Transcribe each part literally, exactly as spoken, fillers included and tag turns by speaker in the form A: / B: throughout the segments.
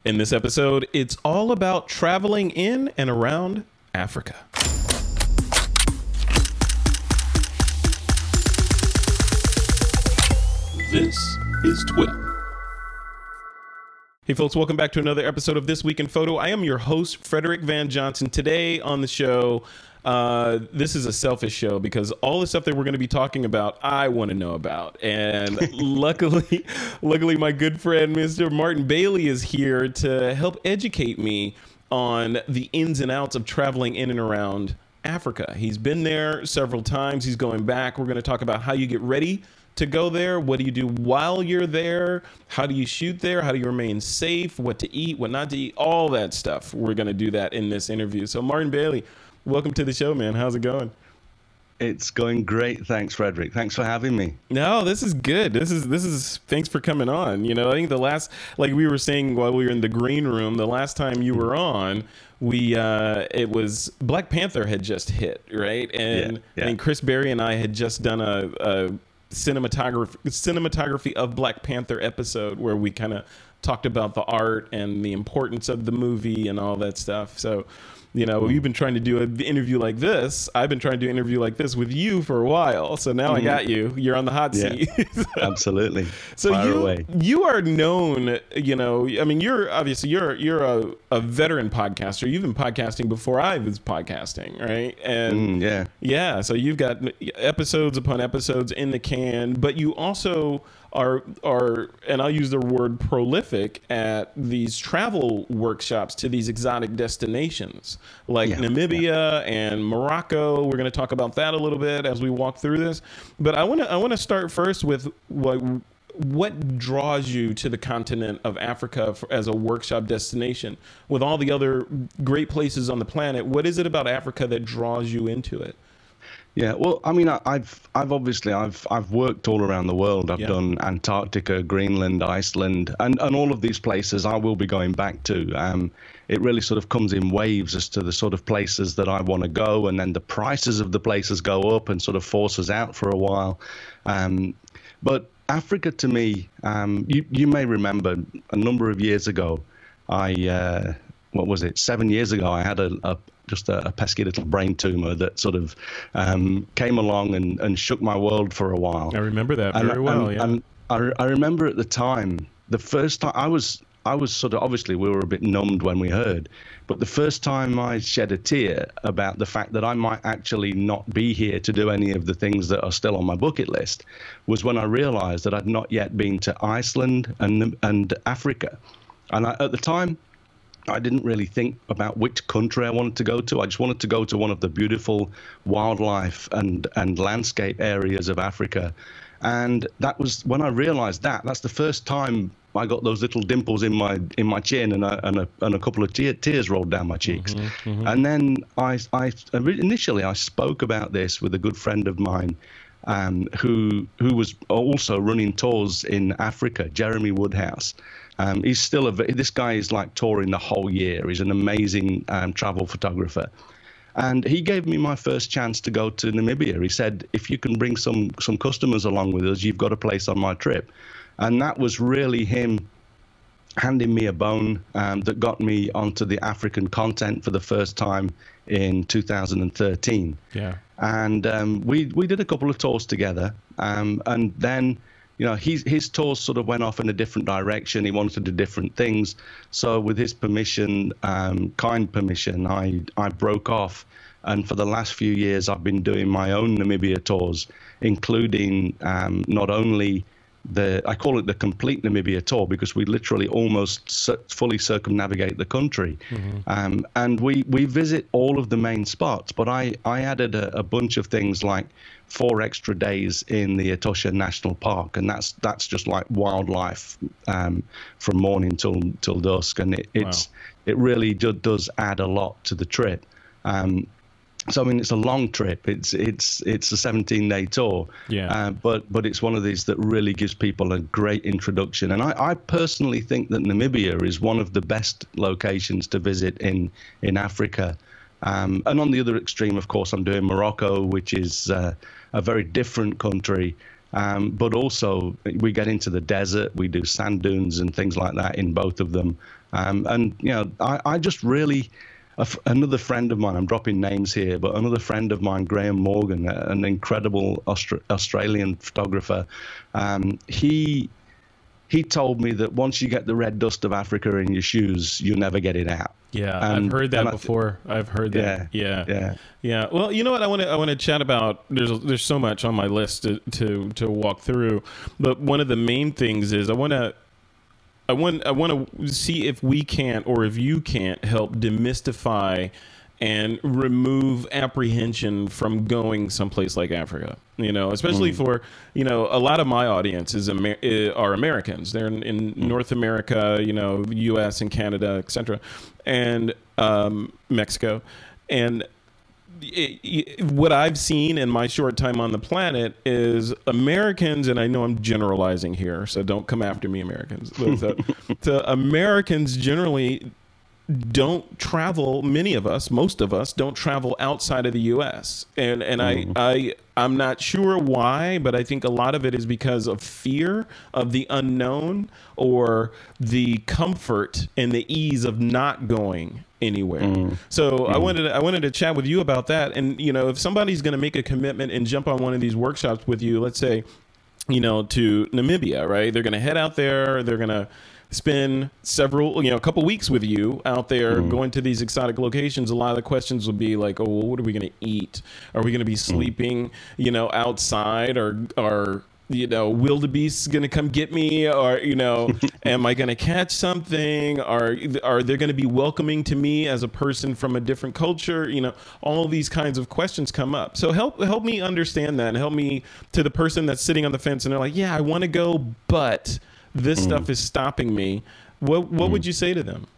A: In this episode, it's all about traveling in and around Africa. This is TWIP. Hey folks, welcome back to another episode of This Week in Photo. I am your host, Frederick Van Johnson. Today on the show, uh, this is a selfish show because all the stuff that we're going to be talking about, I want to know about. And luckily, luckily, my good friend, Mister Martin Bailey, is here to help educate me on the ins and outs of traveling in and around Africa. He's been there several times. He's going back. We're going to talk about how you get ready to go there. What do you do while you're there? How do you shoot there? How do you remain safe? What to eat, what not to eat, all that stuff. We're going to do that in this interview. So Martin Bailey, welcome to the show, man. How's it going?
B: It's going great. Thanks, Frederick. Thanks for having me.
A: No, this is good. This is, this is, thanks for coming on. You know, I think the last, like we were saying while we were in the green room, the last time you were on, we, uh, it was Black Panther had just hit, right? And
B: yeah, yeah.
A: I think Chris Berry and I had just done a, a cinematography cinematography of Black Panther episode where we kind of talked about the art and the importance of the movie and all that stuff. So, you know, we've been trying to do an interview like this. I've been trying to do an interview like this with you for a while. So now mm-hmm. I got you. You're on the hot
B: yeah,
A: seat. so,
B: absolutely.
A: So
B: Fire
A: you
B: away.
A: you are known, you know, I mean, you're obviously you're you're a, a veteran podcaster. You've been podcasting before I was podcasting, right? And
B: mm, yeah.
A: Yeah. So you've got episodes upon episodes in the can, but you also are are and I'll use the word prolific at these travel workshops to these exotic destinations like yeah, Namibia yeah. and Morocco. We're going to talk about that a little bit as we walk through this. But I want to I want to start first with what what draws you to the continent of Africa for, as a workshop destination with all the other great places on the planet. What is it about Africa that draws you into it?
B: Yeah, well, I mean, I, I've I've obviously I've I've worked all around the world. I've
A: yeah.
B: done Antarctica, Greenland, Iceland, and, and all of these places I will be going back to. Um, it really sort of comes in waves as to the sort of places that I want to go, and then the prices of the places go up and sort of force us out for a while. Um, but Africa, to me, um, you you may remember a number of years ago, I uh, what was it? Seven years ago, I had a, a just a, a pesky little brain tumor that sort of um, came along and, and shook my world for a while.
A: I remember that
B: and,
A: very well.
B: And,
A: yeah.
B: and I, I remember at the time, the first time I was, I was sort of, obviously we were a bit numbed when we heard, but the first time I shed a tear about the fact that I might actually not be here to do any of the things that are still on my bucket list was when I realized that I'd not yet been to Iceland and, and Africa. And I, at the time, I didn't really think about which country I wanted to go to. I just wanted to go to one of the beautiful wildlife and, and landscape areas of Africa. And that was when I realized that. That's the first time I got those little dimples in my in my chin and a, and a, and a couple of te- tears rolled down my cheeks. Mm-hmm, mm-hmm. And then I, I initially I spoke about this with a good friend of mine um, who who was also running tours in Africa, Jeremy Woodhouse. Um, he's still a, this guy is like touring the whole year. He's an amazing um, travel photographer. And he gave me my first chance to go to Namibia. He said, if you can bring some, some customers along with us, you've got a place on my trip. And that was really him handing me a bone um, that got me onto the African content for the first time in two thousand thirteen.
A: Yeah.
B: And um, we, we did a couple of tours together. Um, and then You know, his, his tours sort of went off in a different direction. He wanted to do different things. So with his permission, um, kind permission, I, I broke off. And for the last few years, I've been doing my own Namibia tours, including um, not only the, I call it the complete Namibia tour because we literally almost cir- fully circumnavigate the country. Mm-hmm. Um, and we, we visit all of the main spots. But I, I added a, a bunch of things like four extra days in the Etosha National Park, and that's that's just like wildlife um, from morning till till dusk, and it, it's wow. it really do, does add a lot to the trip. Um, so I mean, it's a long trip. It's it's it's a seventeen day tour,
A: yeah.
B: Uh, but but it's one of these that really gives people a great introduction. And I, I personally think that Namibia is one of the best locations to visit in in Africa. Um, and on the other extreme, of course, I'm doing Morocco, which is uh, a very different country. Um, but also we get into the desert, we do sand dunes and things like that in both of them. Um, and, you know, I, I just really, a f- another friend of mine, I'm dropping names here, but another friend of mine, Graham Morgan, an incredible Austra- Australian photographer, um, he he told me that once you get the red dust of Africa in your shoes, you never get it out.
A: Yeah,
B: And-
A: I've heard that
B: and I th-
A: before. I've heard that.
B: Yeah,
A: Yeah,
B: yeah.
A: yeah. Well, you know what? I want to I want to chat about. There's there's so much on my list to, to to walk through, but one of the main things is I want to. I want I want to see if we can't, or if you can't, help demystify and remove apprehension from going someplace like Africa. You know, especially for, you know, a lot of my audience is Amer- uh, are Americans. They're in, in North America, you know, U S and Canada, et cetera, and um, Mexico. And it, it, what I've seen in my short time on the planet is Americans, and I know I'm generalizing here, so don't come after me, Americans. But, uh, so Americans generally don't travel. Many of us, most of us, don't travel outside of the U S. And and mm. I I I'm not sure why, but I think a lot of it is because of fear of the unknown, or the comfort and the ease of not going anywhere. Mm. So mm. I wanted to, I wanted to chat with you about that. And, you know, if somebody's going to make a commitment and jump on one of these workshops with you, let's say, you know, to Namibia, right? They're going to head out there. They're going to spend several, you know, a couple weeks with you out there, mm. going to these exotic locations. A lot of the questions will be like, oh, well, what are we going to eat? Are we going to be sleeping, mm. you know, outside? Or, or, you know, wildebeest going to come get me? Or, you know, am I going to catch something? Are, are they going to be welcoming to me as a person from a different culture? You know, all of these kinds of questions come up. So help, help me understand that, and help me to the person that's sitting on the fence and they're like, yeah, I want to go, but this mm. stuff is stopping me. What what mm. would you say to them?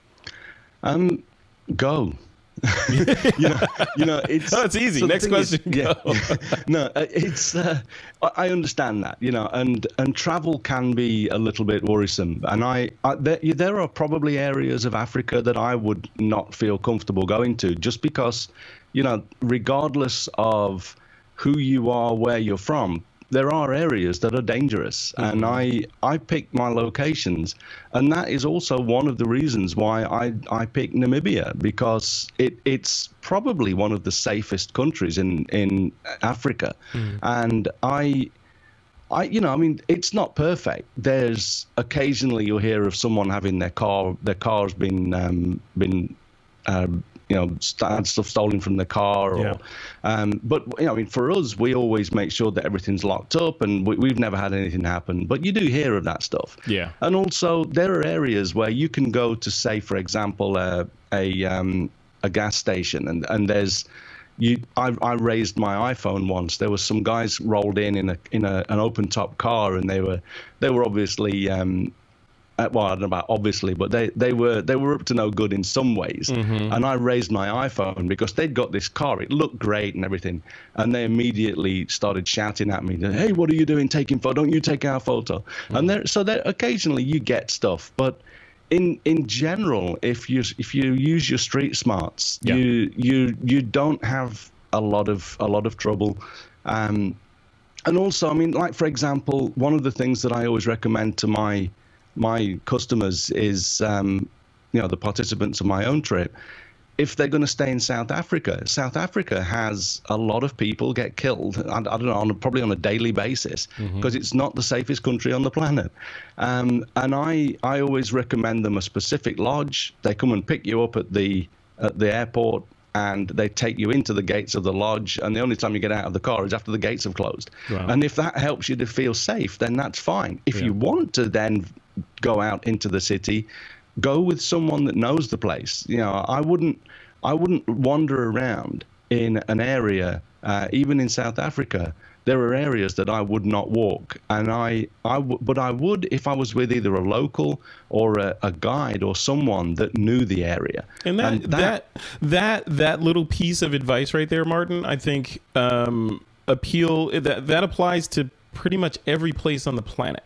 B: Um, go. you know, you know, it's
A: oh, it's easy. So Next question.
B: Is, yeah, no, it's. Uh, I understand that, you know, and and travel can be a little bit worrisome. And I, I there, there are probably areas of Africa that I would not feel comfortable going to, just because, you know, regardless of who you are, where you're from, there are areas that are dangerous, mm-hmm. and I I pick my locations, and that is also one of the reasons why I I pick Namibia, because it it's probably one of the safest countries in in Africa, mm. and I. I, you know, I mean, it's not perfect. There's occasionally you'll hear of someone having their car, their car's been um, been. Um, you know, had stuff stolen from the car. Or, yeah. um, but, you know, I mean, for us, we always make sure that everything's locked up, and we, we've never had anything happen. But you do hear of that stuff.
A: Yeah.
B: And also, there are areas where you can go to, say, for example, uh, a um, a gas station, and, and there's, you. I, I raised my iPhone once. There was some guys rolled in in a in a, an open top car, and they were they were obviously. Um, Uh, well, I don't know about obviously, but they, they were they were up to no good in some ways. Mm-hmm. And I raised my iPhone because they'd got this car. It looked great and everything. And they immediately started shouting at me, hey, what are you doing taking photo? Don't you take our photo? Mm-hmm. And there, so there, occasionally you get stuff. But in in general, if you if you use your street smarts, yeah. you you you don't have a lot of a lot of trouble. Um, and also, I mean, like, for example, one of the things that I always recommend to my my customers is, um, you know, the participants of my own trip, if they're going to stay in South Africa, South Africa has a lot of people get killed, I, I don't know, on a, probably on a daily basis, because mm-hmm. it's not the safest country on the planet. Um, and I, I always recommend them a specific lodge. They come and pick you up at the at the airport, and they take you into the gates of the lodge, and the only time you get out of the car is after the gates have closed. Wow. And if that helps you to feel safe, then that's fine. If yeah. you want to then go out into the city, go with someone that knows the place. You know, I wouldn't, I wouldn't wander around in an area, uh, even in South Africa. There are areas that I would not walk, and I, I w- but I would if I was with either a local or a, a guide or someone that knew the area.
A: And that, and that, that, that, that little piece of advice right there, Martin, I think um, appeal that that applies to pretty much every place on the planet.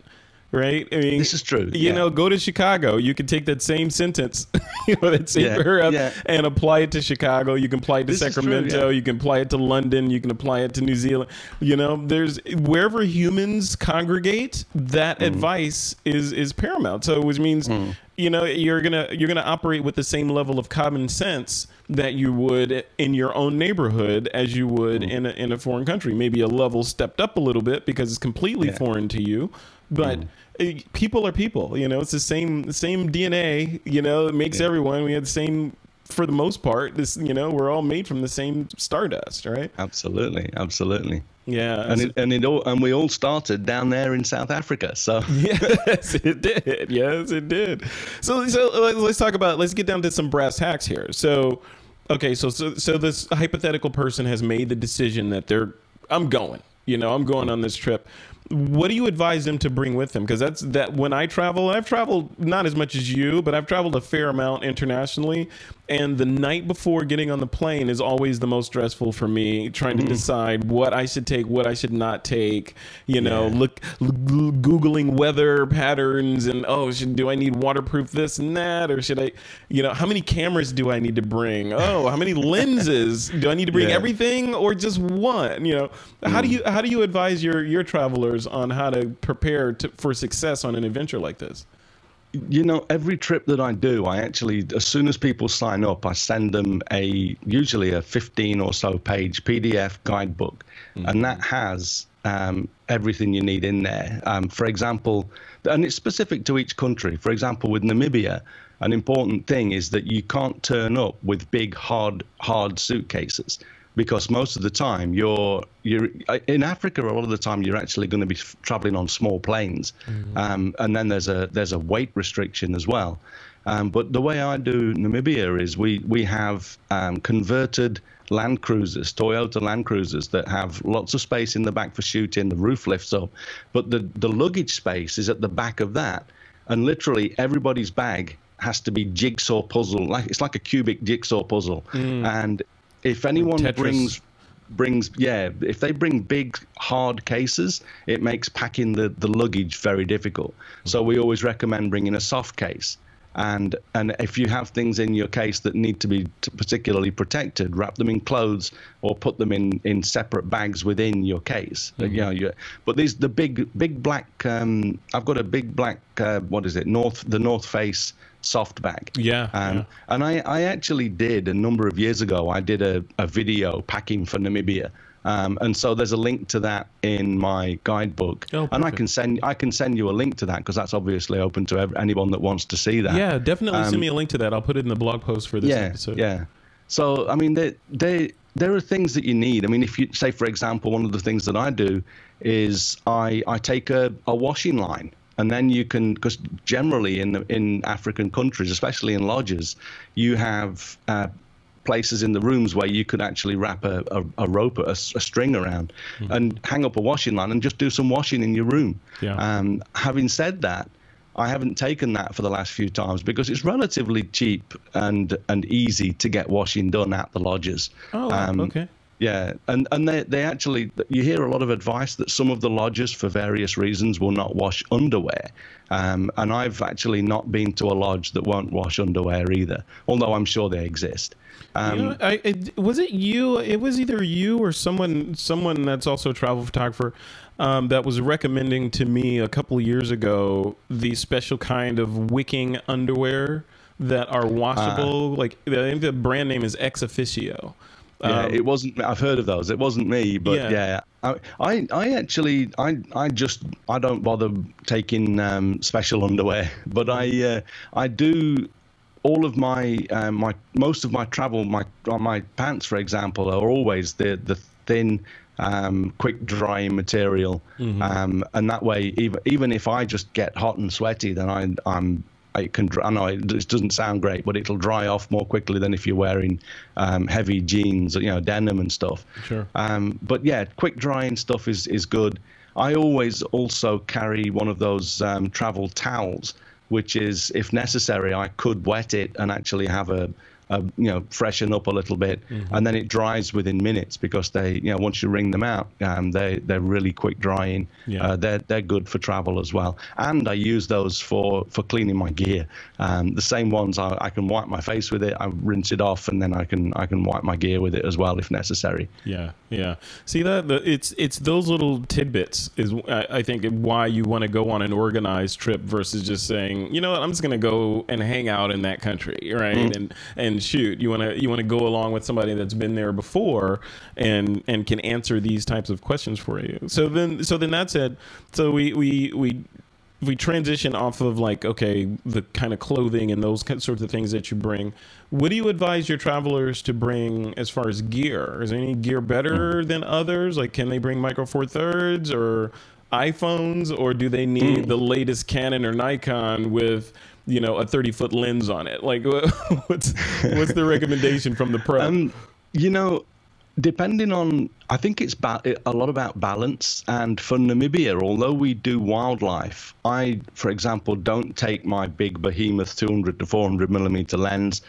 A: right? I mean,
B: this is true.
A: You
B: yeah.
A: know, go to Chicago. You can take that same sentence, you know, that same
B: Yeah,
A: paragraph,
B: yeah.
A: and apply it to Chicago. You can apply it to
B: This is true,
A: Sacramento.
B: yeah.
A: You can apply it to London. You can apply it to New Zealand. You know, there's wherever humans congregate, that
B: Mm.
A: advice is is paramount. So, which means,
B: Mm.
A: you know, you're gonna you're gonna operate with the same level of common sense that you would in your own neighborhood as you would
B: Mm.
A: in a, in a foreign country. Maybe a level stepped up a little bit because it's completely
B: Yeah.
A: foreign to you, but.
B: Mm.
A: eh, People are people, you know. It's the same, the same D N A, you know. It makes
B: Yeah.
A: everyone. We had the same, for the most part. This, you know, we're all made from the same stardust, right?
B: Absolutely, absolutely.
A: Yeah,
B: And it, and it all and we all started down there in South Africa. So
A: yes, it did. Yes, it did. So, so let's- let's talk about. Let's get down to some brass tacks here. So, okay, so so so this hypothetical person has made the decision that they're. I'm going. You know, I'm going on this trip. What do you advise them to bring with them? Because that's that when I travel, I've traveled not as much as you, but I've traveled a fair amount internationally. And the night before getting on the plane is always the most stressful for me, trying to decide what I should take, what I should not take. You know,
B: Yeah.
A: look, l- googling weather patterns and oh, should, do I need waterproof this and that, or should I, you know, how many cameras do I need to bring? Oh, how many lenses do I need to bring?
B: Yeah.
A: Everything or just one? You know, how do you how do you advise your your travelers on how to prepare to, for success on an adventure like this?
B: you know, every trip that I do, I actually, as soon as people sign up, I send them a usually a fifteen or so page P D F guidebook, mm-hmm. and that has um, everything you need in there. Um, for example, and it's specific to each country. For example, with Namibia, an important thing is that you can't turn up with big, hard, hard suitcases. Because most of the time you're you're in Africa, a lot of the time you're actually going to be traveling on small planes, mm-hmm. um, and then there's a there's a weight restriction as well. Um, but the way I do Namibia is we we have um, converted Land Cruisers, Toyota Land Cruisers that have lots of space in the back for shooting. The roof lifts up, but the the luggage space is at the back of that, and literally everybody's bag has to be jigsaw puzzle, like it's like a cubic jigsaw puzzle, mm. and if anyone
A: Tetris.
B: brings brings yeah if they bring big hard cases, it makes packing the the luggage very difficult. So we always recommend bringing a soft case, and and if you have things in your case that need to be t- particularly protected, wrap them in clothes or put them in in separate bags within your case. Mm-hmm. You know, you, but these the big big black um I've got a big black uh, what is it north the North Face soft bag.
A: Yeah,
B: um,
A: yeah.
B: And I, I actually did a number of years ago, I did a, a video packing for Namibia. Um, and so there's a link to that in my guidebook.
A: Oh,
B: and I can send I can send you a link to that because that's obviously open to every, anyone that wants to see that.
A: Yeah, definitely
B: um,
A: send me a link to that. I'll put it in the blog post for this
B: yeah,
A: episode.
B: Yeah. So, I mean, they, they, there are things that you need. I mean, if you say, for example, one of the things that I do is I, I take a, a washing line. And then you can, because generally in in African countries, especially in lodges, you have uh, places in the rooms where you could actually wrap a, a, a rope, a, a string around, mm-hmm. and hang up a washing line and just do some washing in your room.
A: Yeah.
B: Um, having said that, I haven't taken that for the last few times because it's relatively cheap and and easy to get washing done at the lodges.
A: Oh, um, okay.
B: Yeah, and and they they actually, you hear a lot of advice that some of the lodges for various reasons will not wash underwear, um, and I've actually not been to a lodge that won't wash underwear either, although I'm sure they exist. Um,
A: you know, I, it, was it you? It was either you or someone someone that's also a travel photographer um, that was recommending to me a couple of years ago the special kind of wicking underwear that are washable. Uh, like I think the brand name is Ex Officio.
B: Yeah,
A: um,
B: it wasn't. I've heard of those. It wasn't me, but yeah, yeah I, I, I actually, I, I just, I don't bother taking um, special underwear, but I, uh, I do. All of my, uh, my, most of my travel, my, my pants, for example, are always the the thin, um, quick drying material, mm-hmm. um, and that way, even even if I just get hot and sweaty, then I, I'm. It can. I know it doesn't sound great, but it'll dry off more quickly than if you're wearing um, heavy jeans, you know, denim and stuff.
A: Sure.
B: Um, but yeah, quick drying stuff is is good. I always also carry one of those um, travel towels, which is, if necessary, I could wet it and actually have a uh, you know, freshen up a little bit, mm-hmm. and then it dries within minutes because they, you know, once you wring them out, um, they they're really quick drying. Yeah. Uh, they're they're good for travel as well. And I use those for for cleaning my gear. Um, the same ones I, I can wipe my face with it. I rinse it off, and then I can I can wipe my gear with it as well if necessary.
A: Yeah, yeah. See that the, it's it's those little tidbits is I, I think why you want to go on an organized trip versus just saying, you know what, I'm just going to go and hang out in that country, right? Mm. And and shoot, you want to you want to go along with somebody that's been there before and and can answer these types of questions for you. So then so then that said, so we we we we transition off of like, okay, the kind of clothing and those sorts of things that you bring. What do you advise your travelers to bring as far as gear? Is any gear better than others? Like, can they bring Micro Four Thirds or iPhones, or do they need the latest Canon or Nikon with, you know, a thirty foot lens on it? Like, what's what's the recommendation from the pro?
B: Um, you know, depending on, I think it's ba- a lot about balance. And for Namibia, although we do wildlife, I, for example, don't take my big behemoth two hundred to four hundred millimeter lens.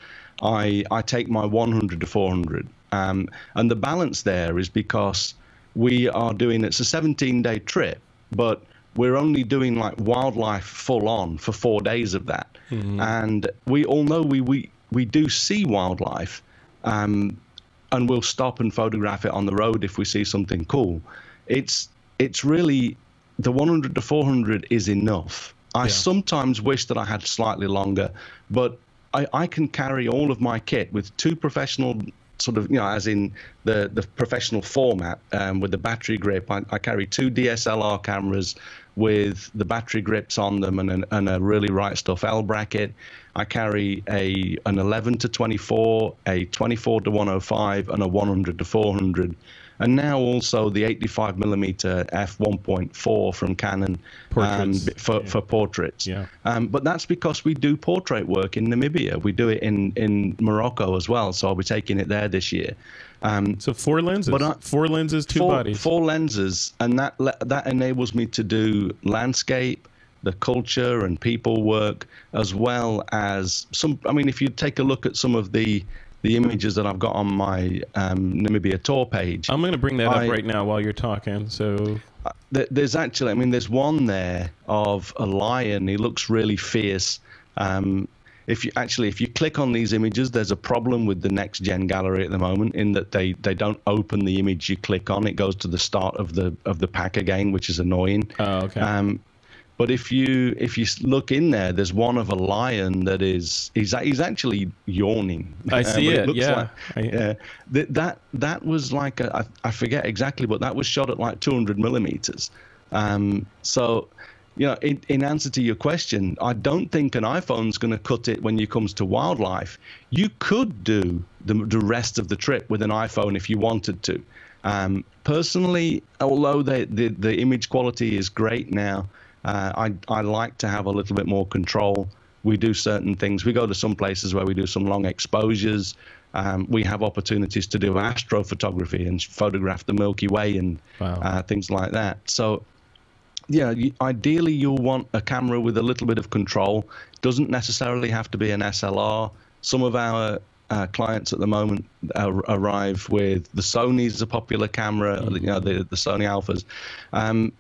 B: I I take my one hundred to four hundred. Um, and the balance there is because we are doing, it's a seventeen day trip, but we're only doing like wildlife full on for four days of that. Mm-hmm. And we all know we, we, we do see wildlife, um, and we'll stop and photograph it on the road if we see something cool. It's, it's really, the one hundred to four hundred is enough. I yeah. sometimes wish that I had slightly longer, but I, I can carry all of my kit with two professional sort of, you know, as in the, the professional format, um, with the battery grip. I, I carry two D S L R cameras with the battery grips on them and, an, and a really right stuff L bracket. I carry a an eleven to twenty-four, a twenty-four to one oh five, and a one hundred to four hundred. And now also the eighty-five millimeter f one point four from Canon um, for, yeah. for portraits. Yeah. Um, but that's because we do portrait work in Namibia. We do it in, in Morocco as well. So I'll be taking it there this year. Um,
A: so four lenses, but I, four lenses, two
B: four,
A: bodies.
B: Four lenses, and that that enables me to do landscape, the culture and people work, as well as some. I mean, if you take a look at some of the the images that I've got on my um, Namibia tour page.
A: I'm going to bring that I, up right now while you're talking. So
B: uh, there's actually, I mean, there's one there of a lion. He looks really fierce. Um, if you actually, if you click on these images, there's a problem with the next gen gallery at the moment in that they, they don't open the image you click on. It goes to the start of the of the pack again, which is annoying.
A: Oh, okay.
B: Um, But if you if you look in there, there's one of a lion that is he's he's actually yawning.
A: I see
B: uh, it.
A: it yeah.
B: Like, I, yeah. That that that was like a, I, I forget exactly, but that was shot at like two hundred millimeters. Um, so, you know, in, in answer to your question, I don't think an iPhone's going to cut it when it comes to wildlife. You could do the the rest of the trip with an iPhone if you wanted to. Um, personally, although the, the the image quality is great now. Uh, I, I like to have a little bit more control. We do certain things. We go to some places where we do some long exposures. Um, we have opportunities to do astrophotography and photograph the Milky Way and wow. uh, things like that. So, yeah, you, ideally you'll want a camera with a little bit of control. Doesn't necessarily have to be an S L R. Some of our uh, clients at the moment uh, arrive with the Sony's a popular camera, mm-hmm. you know, the, the Sony Alphas. Um,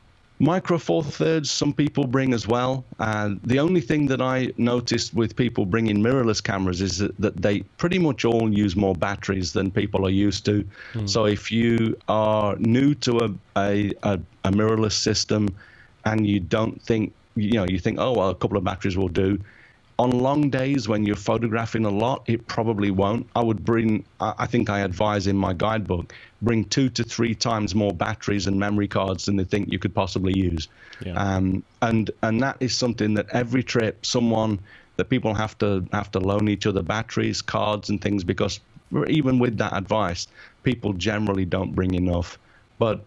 B: Micro Four Thirds, some people bring as well. Uh, the only thing that I noticed with people bringing mirrorless cameras is that, that they pretty much all use more batteries than people are used to. Mm. So if you are new to a, a, a, a mirrorless system and you don't think, you know, you think, oh, well, a couple of batteries will do. On long days when you're photographing a lot, it probably won't. I would bring, I think I advise in my guidebook, bring two to three times more batteries and memory cards than they think you could possibly use. Yeah. Um, and and that is something that every trip, someone that people have to have to loan each other batteries, cards, and things, because even with that advice, people generally don't bring enough. But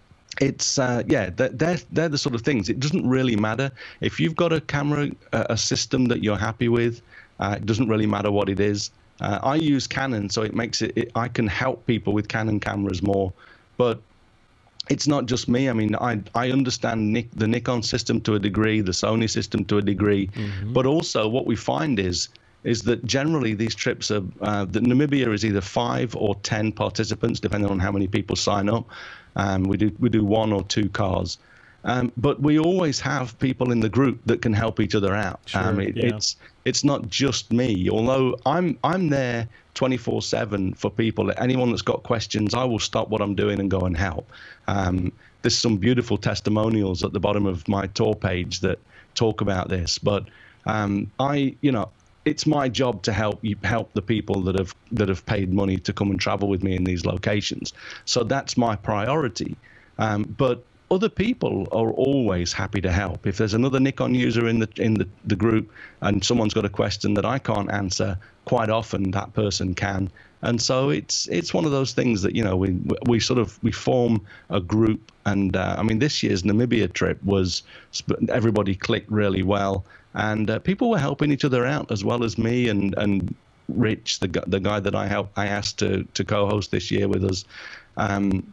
B: it's uh, yeah, they're they're the sort of things. It doesn't really matter if you've got a camera, a system that you're happy with. Uh, it doesn't really matter what it is. Uh, I use Canon, so it makes it, it. I can help people with Canon cameras more, but it's not just me. I mean, I I understand Nik, the Nikon system to a degree, the Sony system to a degree, mm-hmm. but also what we find is is that generally these trips are, uh, that Namibia is either five or ten participants, depending on how many people sign up. Um, we do we do one or two cars. Um, but we always have people in the group that can help each other out.
A: Sure,
B: um, it,
A: yeah.
B: It's it's not just me. Although I'm I'm there twenty-four seven for people. Anyone that's got questions, I will stop what I'm doing and go and help. Um, there's some beautiful testimonials at the bottom of my tour page that talk about this. But um, I, you know, it's my job to help you help the people that have that have paid money to come and travel with me in these locations. So that's my priority. Um, but other people are always happy to help. If there's another Nikon user in the in the, the group and someone's got a question that I can't answer, quite often that person can. And so it's it's one of those things that, you know, we we sort of we form a group. And uh, I mean, this year's Namibia trip was, everybody clicked really well, and uh, people were helping each other out as well as me and and Rich, the the guy that I helped I asked to to co-host this year with us. Um,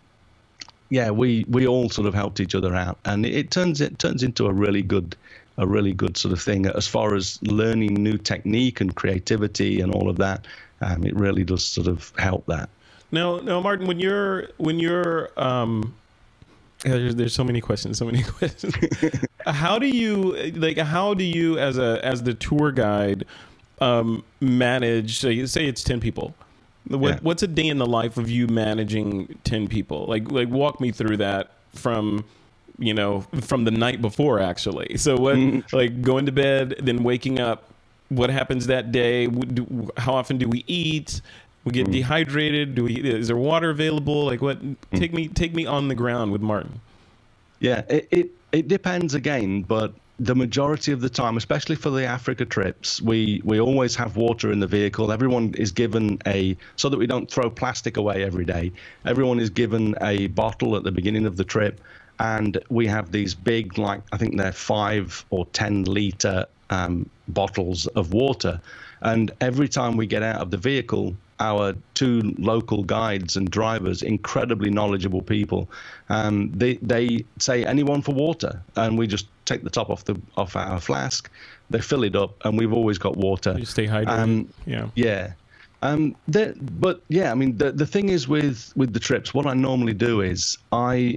B: Yeah, we, we all sort of helped each other out, and it, it turns it turns into a really good a really good sort of thing as far as learning new technique and creativity and all of that. Um, it really does sort of help that.
A: Now, now, Martin, when you're when you're um, yeah, there's, there's so many questions, so many questions. How do you like? How do you, as a as the tour guide, um, manage? So you say it's ten people. What,
B: Yeah.
A: What's a day in the life of you managing ten people? Like, like walk me through that from, you know, from the night before, actually. So what, like going to bed, then waking up, what happens that day? Do, how often do we eat? We get dehydrated. Do we, is there water available? Like what, take me, take me on the ground with Martin.
B: Yeah, it, it, it depends again, but the majority of the time, especially for the Africa trips, we, we always have water in the vehicle. Everyone is given a, so that we don't throw plastic away every day, everyone is given a bottle at the beginning of the trip. And we have these big, like, I think they're five or ten liter um, bottles of water. And every time we get out of the vehicle, our two local guides and drivers, incredibly knowledgeable people, um, they they say, anyone for water? And we just take the top off the off our flask, they fill it up, and we've always got water.
A: You stay hydrated.
B: Um,
A: yeah.
B: Yeah. Um, the, but yeah, I mean, the the thing is with with the trips, what I normally do is I,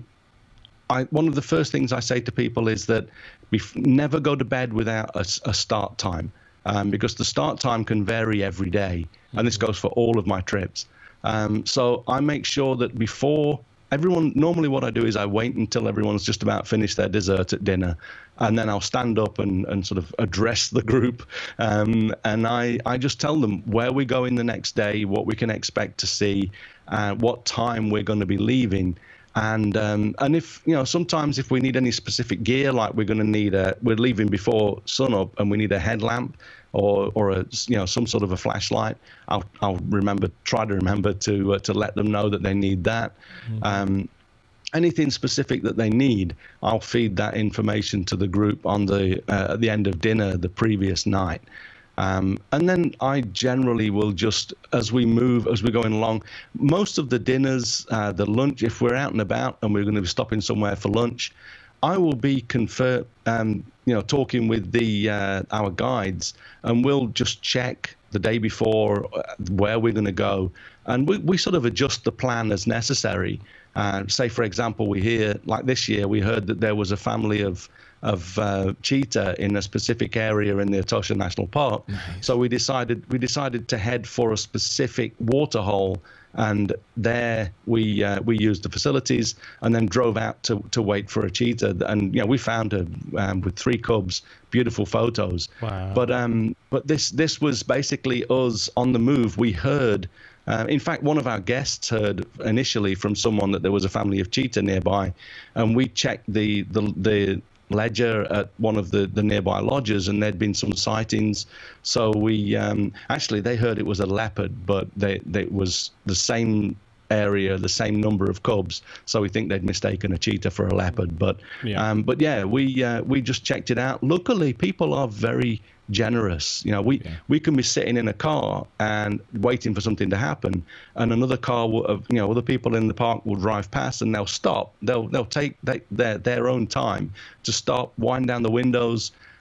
B: I one of the first things I say to people is that we never go to bed without a, a start time. Um, because the start time can vary every day, and this goes for all of my trips. Um, so I make sure that before everyone, normally what I do is I wait until everyone's just about finished their dessert at dinner, and then I'll stand up and, and sort of address the group. Um, and I, I just tell them where we're going the next day, what we can expect to see, uh, what time we're going to be leaving. And um, and if, you know, sometimes if we need any specific gear, like we're going to need a, we're leaving before sunup and we need a headlamp or or a, you know, some sort of a flashlight, I'll I'll remember, try to remember to uh, to let them know that they need that. Mm-hmm. Um, anything specific that they need, I'll feed that information to the group on the uh, at the end of dinner the previous night. Um, and then I generally will just, as we move, as we're going along, most of the dinners, uh, the lunch, if we're out and about and we're going to be stopping somewhere for lunch, I will be confer, um, you know, talking with the uh, our guides, and we'll just check the day before where we're going to go, and we, we sort of adjust the plan as necessary. Uh, say, for example, we hear, like this year, we heard that there was a family of of uh, cheetah in a specific area in the Etosha National Park. Nice. So we decided we decided to head for a specific water hole, and there we uh, we used the facilities and then drove out to, to wait for a cheetah. And you know, we found her um, with three cubs, beautiful photos.
A: Wow.
B: But um but this this was basically us on the move. We heard. Uh, in fact, one of our guests heard initially from someone that there was a family of cheetah nearby, and we checked the the, the ledger at one of the, the nearby lodges, and there'd been some sightings. So we um, actually they heard it was a leopard, but they, they it was the same area, the same number of cubs. So we think they'd mistaken a cheetah for a leopard. But yeah, um, but yeah, we uh, we just checked it out. Luckily, people are very generous. You know, we yeah. we can be sitting in a car and waiting for something to happen, and another car will, uh, you know, other people in the park will drive past and they'll stop. They'll they'll take they, their their own time to stop, wind down the windows,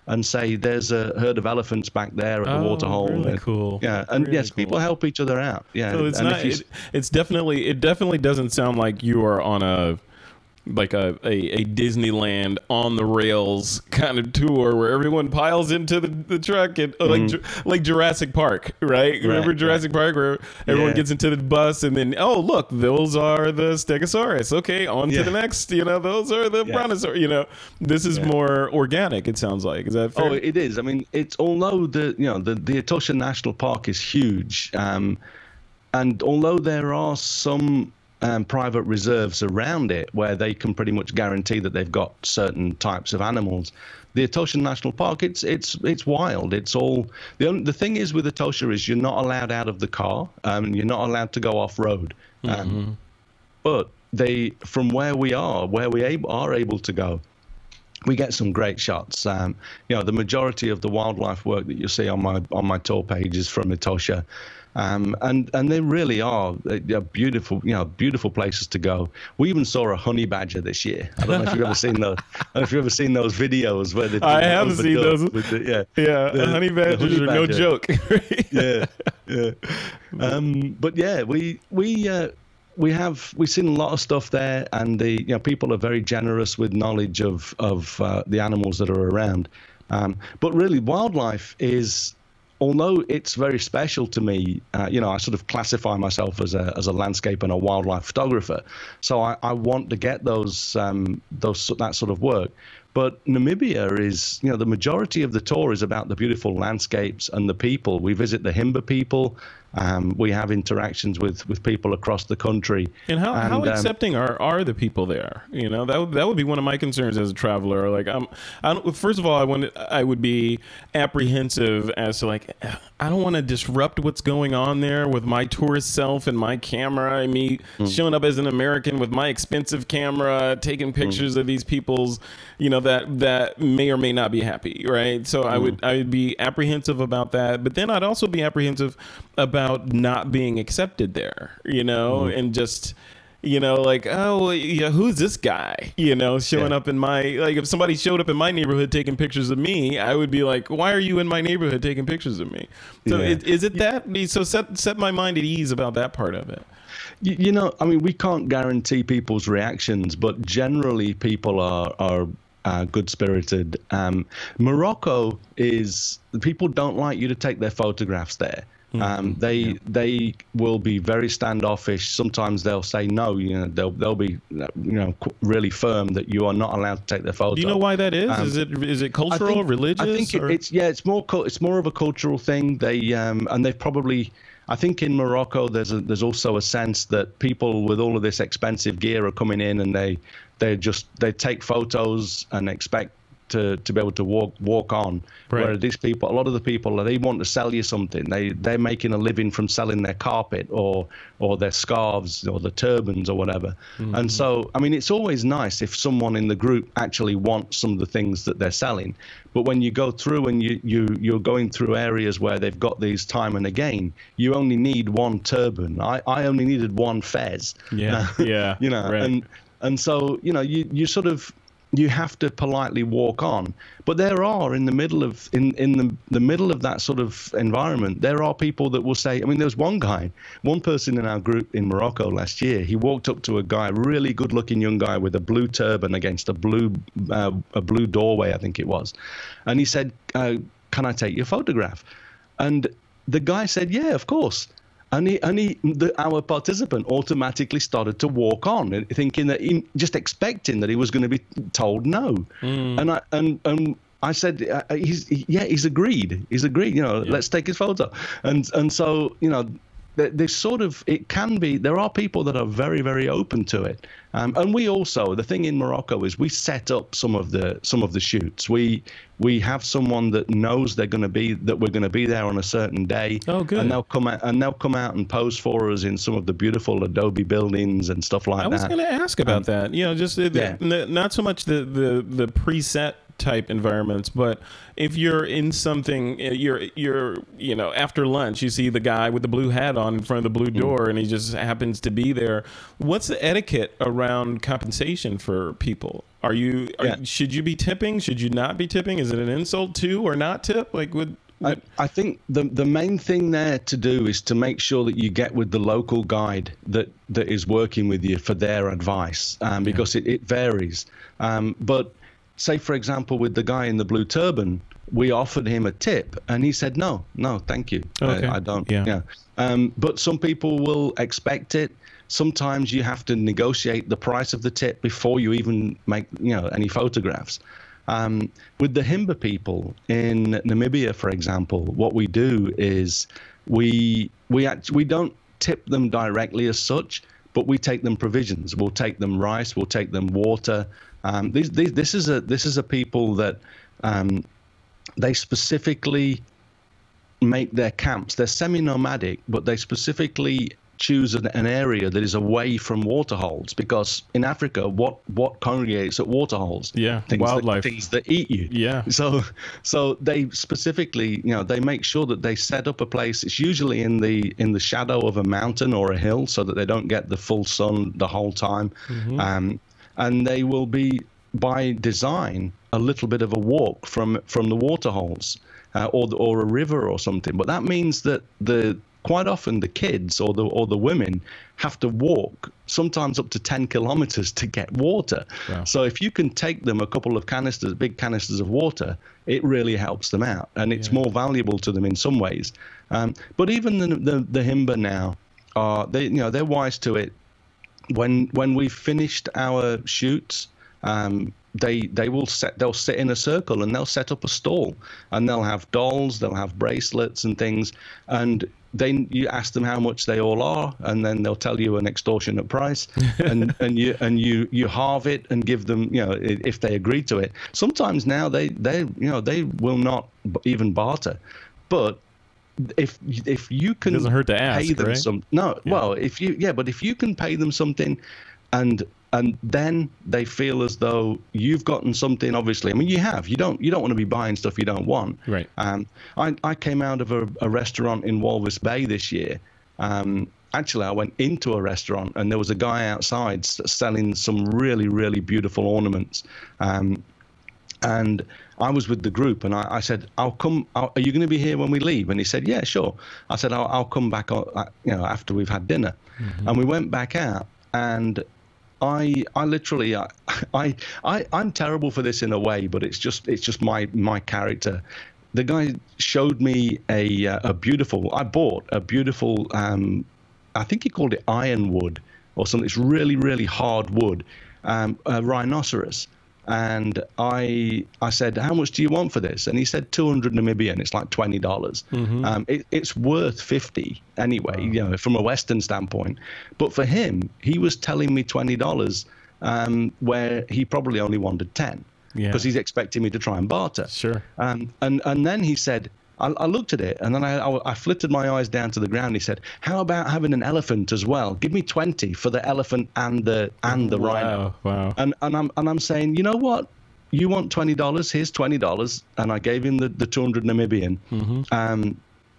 B: and say there's a herd of elephants back there at the
A: Oh,
B: waterhole.
A: really
B: and,
A: cool.
B: Yeah, and
A: Really
B: yes,
A: cool.
B: people help each other out. Yeah,
A: So it's
B: and
A: not.
B: if you-
A: It, it's definitely. It definitely doesn't sound like you are on a like a, a, a Disneyland on the rails kind of tour where everyone piles into the, the truck and uh, like Ju- like Jurassic Park, right? Remember Jurassic Park where everyone
B: Yeah.
A: gets into the bus and then oh look, those are the Stegosaurus. Okay, on to
B: Yeah.
A: the next. You know, those are the
B: Yeah.
A: Brontosaurus. You know, this is
B: Yeah.
A: more organic. It sounds like. Is that fair?
B: Oh, it is. I mean, it's although the you know the the Etosha National Park is huge, um, and although there are some um, private reserves around it where they can pretty much guarantee that they've got certain types of animals, the Etosha National Park it's it's it's wild. It's all the only, the thing is with Etosha is you're not allowed out of the car, um, you're not allowed to go off road, um,
A: Mm-hmm.
B: but they from where we are, where we able, are able to go. We get some great shots. Um, you know, the majority of the wildlife work that you see on my on my tour page is from Etosha, um, and and they really are they're beautiful. You know, beautiful places to go. We even saw a honey badger this year. I don't know if you've ever seen those. I don't know if you've ever seen those videos where they.
A: I have seen those.
B: With the, yeah,
A: yeah,
B: the-
A: honey
B: the
A: badgers
B: honey
A: are no
B: badger.
A: joke.
B: yeah, yeah. Um, but yeah, we we uh, we have we've seen a lot of stuff there, and the you know people are very generous with knowledge of of uh, the animals that are around. Um, but really, wildlife is. Although it's very special to me, uh, you know, I sort of classify myself as a as a landscape and a wildlife photographer. So I, I want to get those um, those that sort of work. But Namibia is, you know, the majority of the tour is about the beautiful landscapes and the people. We visit the Himba people. Um, we have interactions with, with people across the country.
A: And how, how
B: um,
A: accepting are, are the people there? You know, that would, that would be one of my concerns as a traveler. Like, I'm, I don't, first of all, I want I would be apprehensive as to like, I don't want to disrupt what's going on there with my tourist self and my camera and me
B: Mm.
A: showing up as an American with my expensive camera, taking pictures mm. of these people's, you know, that, that may or may not be happy. Right. So mm. I would, I would be apprehensive about that, but then I'd also be apprehensive about not being accepted there, you know, mm. and just, you know, like, oh, yeah, who's this guy, you know, showing yeah. up in my, like, if somebody showed up in my neighborhood taking pictures of me, I would be like, why are you in my neighborhood taking pictures of me? So yeah. is, is it that? So set, set my mind at ease about that part of it.
B: You, you know, I mean, we can't guarantee people's reactions, but generally people are, are, Uh, good-spirited. Um, Morocco is people don't like you to take their photographs there. Mm-hmm. Um, they yeah. they will be very standoffish. Sometimes they'll say no. You know, they'll they'll be you know really firm that you are not allowed to take their photo.
A: Do you know why that is? Um, is it is it cultural,
B: I think,
A: religious?
B: I think it, it's yeah, it's more it's more of a cultural thing. They um, and they've probably. I think in Morocco there's a, there's also a sense that people with all of this expensive gear are coming in and they they just they take photos and expect to, to be able to walk walk on.
A: Right.
B: Where these people, a lot of the people, they want to sell you something. They they're making a living from selling their carpet or or their scarves or the turbans or whatever. Mm-hmm. And so, I mean, it's always nice if someone in the group actually wants some of the things that they're selling. But when you go through and you, you, you're going through areas where they've got these time and again, you only need one turban. I, I only needed one fez.
A: Yeah, yeah.
B: You know,
A: right.
B: and and so, you know, you, you sort of, you have to politely walk on. But there are in the middle of in, in the, the middle of that sort of environment, there are people that will say, I mean, there was one guy, one person in our group in Morocco last year, he walked up to a guy, really good looking young guy with a blue turban against a blue uh, a blue doorway, I think it was. And he said, uh, can I take your photograph? And the guy said, yeah, of course. And he, and he, the, our participant automatically started to walk on, thinking that, he, just expecting that he was going to be told no. Mm. And I and and I said, uh, he's yeah, he's agreed. He's agreed. You know, yeah. Let's take his photo. And and so you know, there's sort of it can be. There are people that are very very open to it. Um, and we also, the thing in Morocco is we set up some of the some of the shoots. We we have someone that knows they're going to be that we're going to be there on a certain day.
A: Oh, good.
B: And they'll come out and they'll come out and pose for us in some of the beautiful adobe buildings and stuff like that.
A: I was going to ask about um, that. You know, just uh,
B: yeah.
A: the, not so much the, the the preset type environments. But if you're in something, you're you're you know after lunch, you see the guy with the blue hat on in front of the blue door, mm. and he just happens to be there. What's the etiquette around compensation for people? Are you are, yeah. should you be tipping? Should you not be tipping? Is it an insult to or not tip? Like would
B: I, I think the the main thing there to do is to make sure that you get with the local guide that, that is working with you for their advice, um, because yeah. it, it varies. Um, but say, for example, with the guy in the blue turban, we offered him a tip, and he said, no, no, thank you.
A: Okay.
B: I, I don't.
A: Yeah.
B: yeah. Um, but some people will expect it. Sometimes you have to negotiate the price of the tip before you even make, you know, any photographs. Um, with the Himba people in Namibia, for example, what we do is we we act, we don't tip them directly as such, but we take them provisions. We'll take them rice. We'll take them water. Um, these, these, this is a this is a people that um, they specifically make their camps. They're semi-nomadic, but they specifically choose an, an area that is away from waterholes, because in Africa, what what congregates at waterholes?
A: Yeah,
B: things
A: wildlife,
B: that, things that eat you.
A: Yeah.
B: So, so they specifically, you know, they make sure that they set up a place. It's usually in the in the shadow of a mountain or a hill, so that they don't get the full sun the whole time. Mm-hmm. Um, and they will be, by design, a little bit of a walk from from the waterholes, uh, or the, or a river or something. But that means that the quite often the kids or the or the women have to walk sometimes up to ten kilometers to get water. Wow. So if you can take them a couple of canisters, big canisters of water, it really helps them out, and it's yeah. more valuable to them in some ways. Um, but even the, the the Himba now, are they you know they're wise to it. When when we've finished our shoots, um, they they will set they'll sit in a circle and they'll set up a stall, and they'll have dolls, they'll have bracelets and things, and then you ask them how much they all are, and then they'll tell you an extortionate price, and and you and you you halve it and give them, you know, if they agree to it. Sometimes now they they you know they will not even barter, but if if you can,
A: it doesn't hurt to ask,
B: pay them
A: right?
B: some no yeah. well if you yeah but if you can pay them something, and and then they feel as though you've gotten something. Obviously, I mean, you have. You don't. You don't want to be buying stuff you don't want.
A: Right.
B: Um, I, I came out of a, a restaurant in Walvis Bay this year. Um, actually, I went into a restaurant and there was a guy outside selling some really, really beautiful ornaments. Um, and I was with the group, and I, I said, "I'll come. I'll, are you going to be here when we leave?" And he said, "Yeah, sure." I said, "I'll, I'll come back. On, you know, after we've had dinner." Mm-hmm. And we went back out, and I I literally I, I I I'm terrible for this in a way, but it's just it's just my my character. The guy showed me a a beautiful. I bought a beautiful. Um, I think he called it ironwood or something. It's really really hard wood, um, a rhinoceros. And I I said, how much do you want for this? And he said two hundred Namibian. It's like twenty dollars. Mm-hmm. Um, it, it's worth fifty anyway, wow. you know, from a Western standpoint. But for him, he was telling me twenty dollars, um, where he probably only wanted ten, because yeah. he's expecting me to try and barter.
A: Sure.
B: Um, and and then he said, I, I looked at it, and then I, I, I flitted my eyes down to the ground. He said, how about having an elephant as well? Give me twenty for the elephant and the and the
A: wow,
B: rhino.
A: Wow.
B: And and I'm and I'm saying, you know what? You want twenty dollars? Here's twenty dollars. And I gave him the, the two hundred Namibian. Mm-hmm. Um,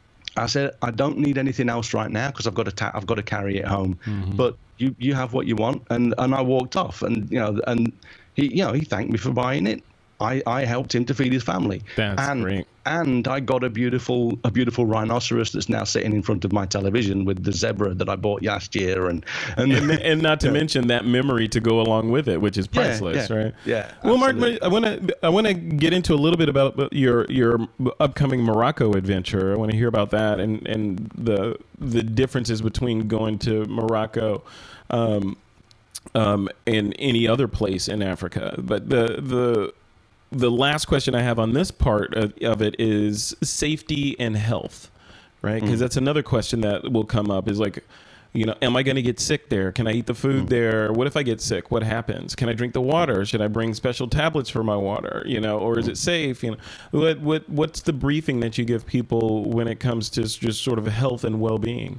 B: I said, I don't need anything else right now, because I've got to ta- I've got to carry it home. Mm-hmm. But you you have what you want. And and I walked off, and you know and he you know he thanked me for buying it. I, I helped him to feed his family.
A: That's
B: and,
A: great.
B: And I got a beautiful a beautiful rhinoceros that's now sitting in front of my television with the zebra that I bought last year, and and,
A: and, and not to
B: yeah.
A: mention that memory to go along with it, which is priceless,
B: yeah, yeah,
A: right?
B: Yeah.
A: Well,
B: absolutely.
A: Mark, I want to I want to get into a little bit about your your upcoming Morocco adventure. I want to hear about that and and the the differences between going to Morocco. Um, um, and any other place in Africa, but the the The last question I have on this part of, of it is safety and health, right? Because mm. that's another question that will come up is like, you know, am I going to get sick there? Can I eat the food mm. there? What if I get sick? What happens? Can I drink the water? Should I bring special tablets for my water? You know, or is it safe? You know, what what what's the briefing that you give people when it comes to just sort of health and well-being?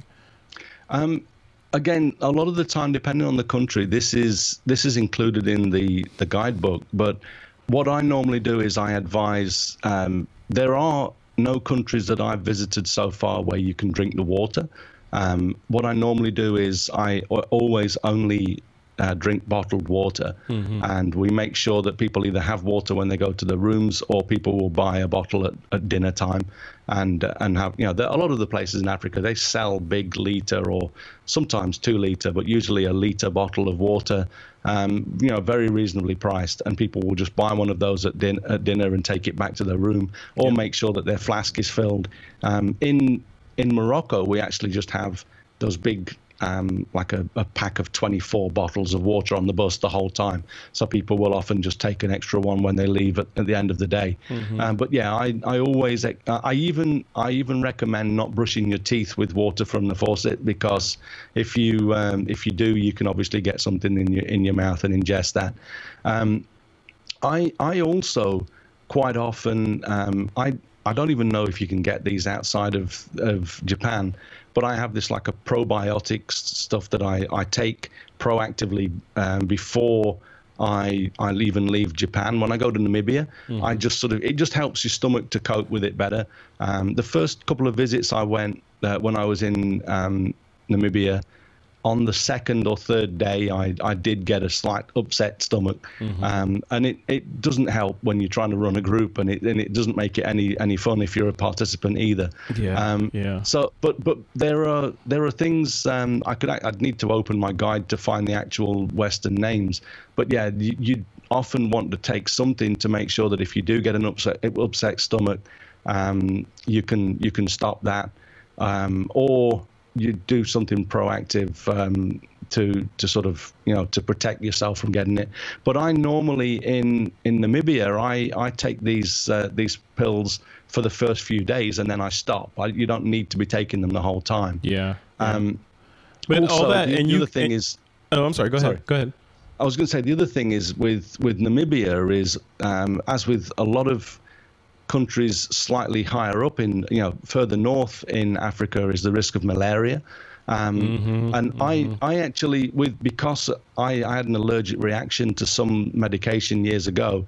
B: Um. Again, a lot of the time, depending on the country, this is this is included in the the guidebook, but what I normally do is I advise. Um, there are no countries that I've visited so far where you can drink the water. Um, what I normally do is I always only uh, drink bottled water, mm-hmm. and we make sure that people either have water when they go to the rooms, or people will buy a bottle at, at dinner time, and uh, and have, you know, there, a lot of the places in Africa, they sell big liter or sometimes two liter, but usually a liter bottle of water, um, you know, very reasonably priced, and people will just buy one of those at, din- at dinner and take it back to their room, or yeah. make sure that their flask is filled. Um, in in Morocco, we actually just have those big. Um, like a, a pack of twenty-four bottles of water on the bus the whole time. So people will often just take an extra one when they leave at, at the end of the day. Mm-hmm. Um, but yeah, I, I always, I even, I even recommend not brushing your teeth with water from the faucet, because if you, um, if you do, you can obviously get something in your, in your mouth and ingest that. Um, I, I also quite often, um, I, I don't even know if you can get these outside of, of Japan, but I have this like a probiotics stuff that I, I take proactively um, before I I even leave Japan. When I go to Namibia, mm-hmm. I just sort of, it just helps your stomach to cope with it better. Um, the first couple of visits I went uh, when I was in um, Namibia, on the second or third day, I, I did get a slight upset stomach, mm-hmm. um, and it, it doesn't help when you're trying to run a group, and it and it doesn't make it any any fun if you're a participant either.
A: Yeah. Um, yeah.
B: So, but but there are there are things um, I could I'd need to open my guide to find the actual Western names, but yeah, you, you often want to take something to make sure that if you do get an upset upset stomach, um, you can you can stop that, um, or you do something proactive um, to to sort of, you know, to protect yourself from getting it. But I normally in in Namibia, I I take these uh, these pills for the first few days, and then I stop. I, you don't need to be taking them the whole time.
A: Yeah.
B: Um,
A: but
B: also,
A: all that,
B: the,
A: and
B: the
A: you,
B: other thing
A: and,
B: is.
A: Oh, I'm sorry. Go
B: sorry.
A: ahead. Go ahead.
B: I was going to say the other thing is with with Namibia is um, as with a lot of countries slightly higher up in, you know, further north in Africa, is the risk of malaria. Um, mm-hmm, and mm-hmm. I, I actually, with because I, I had an allergic reaction to some medication years ago,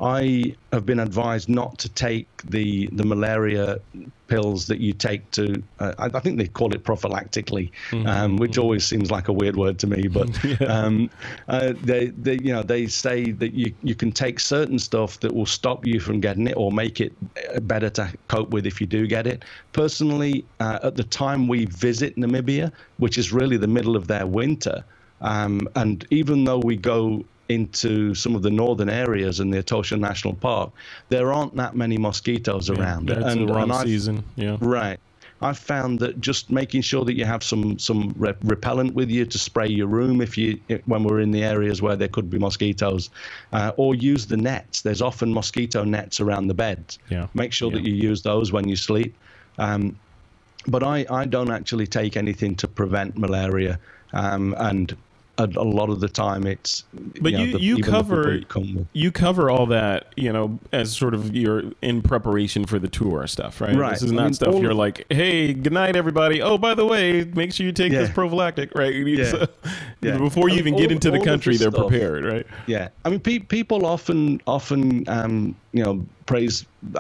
B: I have been advised not to take the the malaria pills that you take to, uh, I, I think they call it prophylactically, mm-hmm. um, which always seems like a weird word to me. But yeah. um, uh, they, they, you know, they say that you, you can take certain stuff that will stop you from getting it or make it better to cope with if you do get it. Personally, uh, at the time we visit Namibia, which is really the middle of their winter, um, and even though we go into some of the northern areas in the Etosha National Park, there aren't that many mosquitoes
A: yeah,
B: around.
A: It's
B: and,
A: the wrong
B: and
A: season. Yeah.
B: Right. I've found that just making sure that you have some some re- repellent with you to spray your room if you when we're in the areas where there could be mosquitoes, uh, or use the nets. There's often mosquito nets around the beds.
A: Yeah.
B: Make sure
A: yeah.
B: that you use those when you sleep. Um, but I, I don't actually take anything to prevent malaria, um, and A, a lot of the time it's
A: but
B: you know,
A: you,
B: the,
A: you cover
B: you,
A: you cover all that, you know, as sort of your in preparation for the tour stuff, right?
B: Right.
A: This is not
B: I mean,
A: stuff
B: all,
A: you're like, hey, good night everybody, oh by the way, make sure you take
B: yeah.
A: this prophylactic, right?
B: Yeah.
A: So,
B: yeah.
A: Before you
B: I mean,
A: even
B: all,
A: get into the
B: all
A: country, they're
B: stuff,
A: prepared, right?
B: Yeah. I mean, pe- people often often um, you know, praise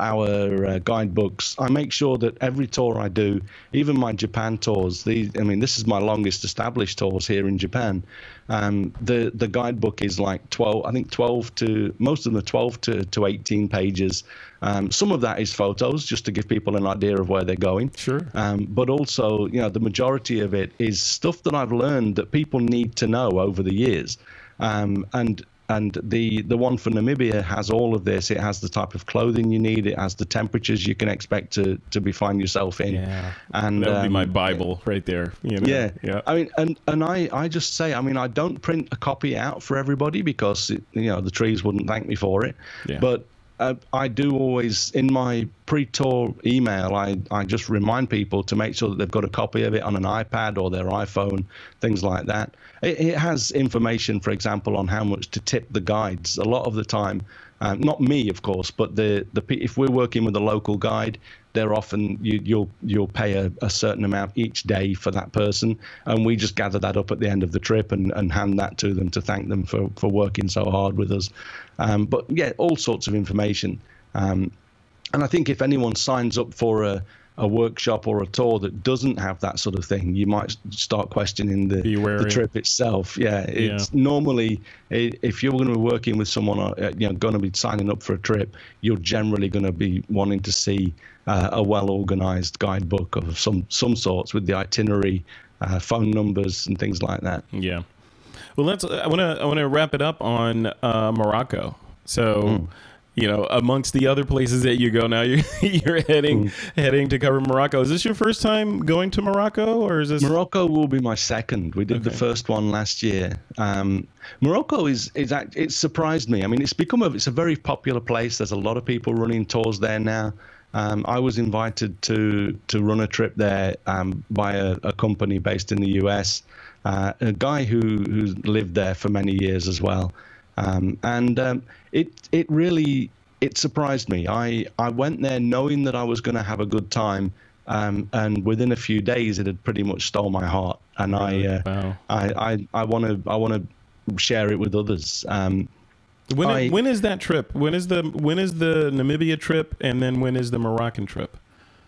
B: our uh, guidebooks. I make sure that every tour I do, even my Japan tours, these, I mean, this is my longest established tours here in Japan. Um, the the guidebook is like twelve, I think twelve to, most of them are twelve to, to eighteen pages. Um, some of that is photos just to give people an idea of where they're going.
A: Sure.
B: Um, but also, you know, the majority of it is stuff that I've learned that people need to know over the years. Um, and And the, the one for Namibia has all of this. It has the type of clothing you need. It has the temperatures you can expect to, to be find yourself in.
A: Yeah,
B: and
A: that would
B: um,
A: be my Bible right there. You know?
B: Yeah,
A: yeah.
B: I mean, and and I, I just say, I mean, I don't print a copy out for everybody because it, you know, the trees wouldn't thank me for it.
A: Yeah.
B: But uh, I do always, in my pre-tour email, I, I just remind people to make sure that they've got a copy of it on an iPad or their iPhone, things like that. It, it has information, for example, on how much to tip the guides. A lot of the time, um, not me, of course, but the, the if we're working with a local guide, they're often you, you'll you'll pay a, a certain amount each day for that person, and we just gather that up at the end of the trip and, and hand that to them to thank them for, for working so hard with us. Um, but yeah, all sorts of information. Um, and I think if anyone signs up for a a workshop or a tour that doesn't have that sort of thing, you might start questioning the, the trip itself. Yeah, it's yeah. normally, if you're going to be working with someone, uh, you know, going to be signing up for a trip, you're generally going to be wanting to see uh, a well-organized guidebook of some some sorts with the itinerary, uh, phone numbers, and things like that.
A: Yeah. Well, let's. I want to. I want to wrap it up on uh, Morocco. So. Mm. You know, amongst the other places that you go now, you're, you're heading mm. heading to cover Morocco. Is this your first time going to Morocco, or is this?
B: Morocco will be my second. We did okay. the first one last year. Um, Morocco is is it surprised me. I mean, it's become a it's a very popular place. There's a lot of people running tours there now. Um, I was invited to to run a trip there um, by a, a company based in the U S. Uh, a guy who who lived there for many years as well. Um, and um, it it really it surprised me. I, I went there knowing that I was going to have a good time, um, and within a few days it had pretty much stole my heart. And really? I, uh, wow. I I I want to I want to share it with others. Um,
A: when
B: I,
A: when is that trip? When is the when is the Namibia trip, and then when is the Moroccan trip?